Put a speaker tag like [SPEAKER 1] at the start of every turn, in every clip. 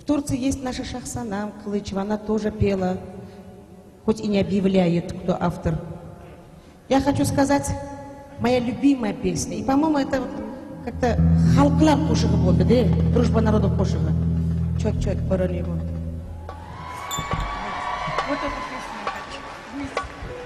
[SPEAKER 1] Турции есть наша Шахсанам Кылычева, она тоже пела, хоть и не объявляет, кто автор. Я хочу сказать, моя любимая песня, и, по-моему, это вот как-то халклар кушыгы болды, да? Дружба народов кушыгы. Чёк-чёк, параллельно. Вот эту песню я хочу. Вместе.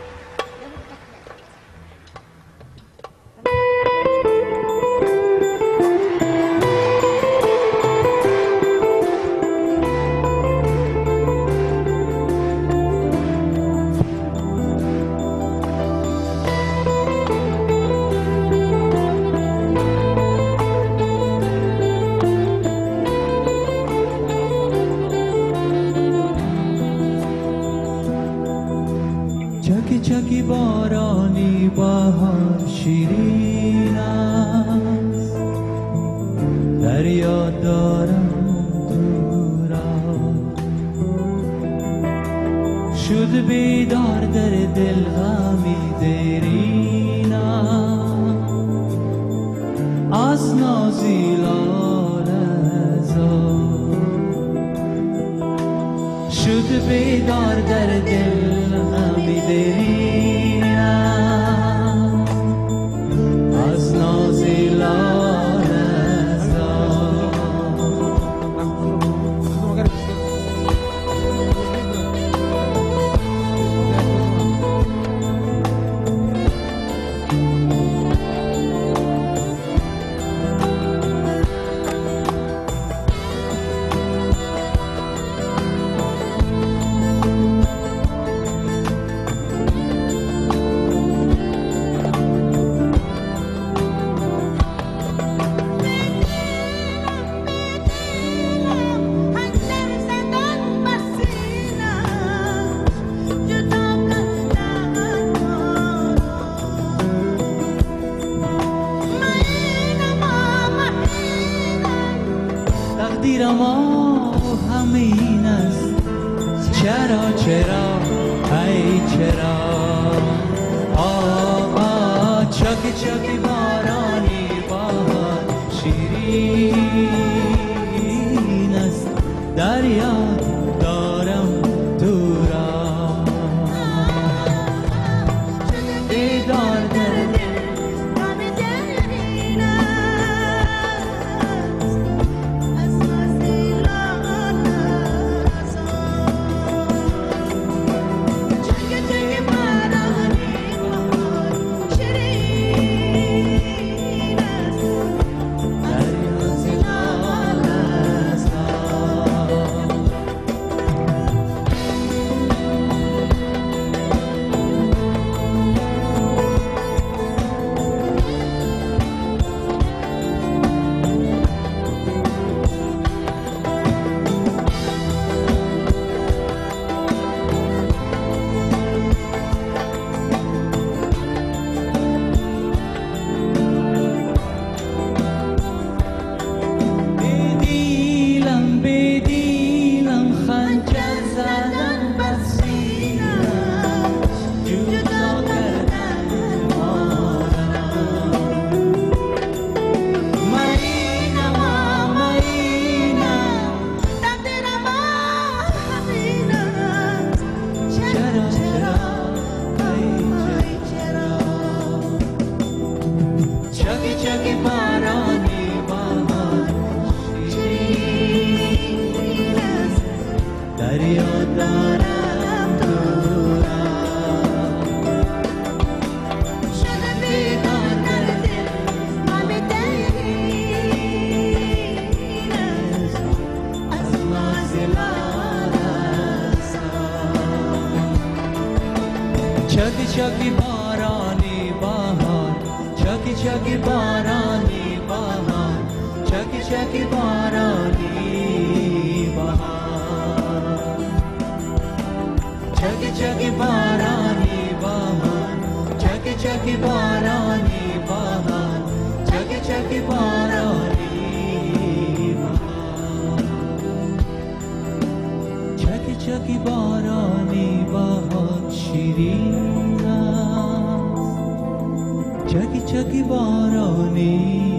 [SPEAKER 2] چکی چکی بارانی بهار شیرین است دریا دارم دورا شد بیدار در دل غمی دیرین از نازیلان شد بیدار در دل غمی دیرین از نازیلان تقدیرم همین است چرا چرا ای چرا چاکی چاکی بارانی بهار شیرین است دریا دارم دورا بیدار در چاکی چاکی بارانی بهار چاکی چاکی بارانی بهار چاکی چاکی بارانی بهار چاکی چاکی بارانی بهار چاکی چاکی بارانی بهار چاکی چاکی بارانی بهار چاکی چاکی بارانی بهار شیرین است چاکی چاکی بارانی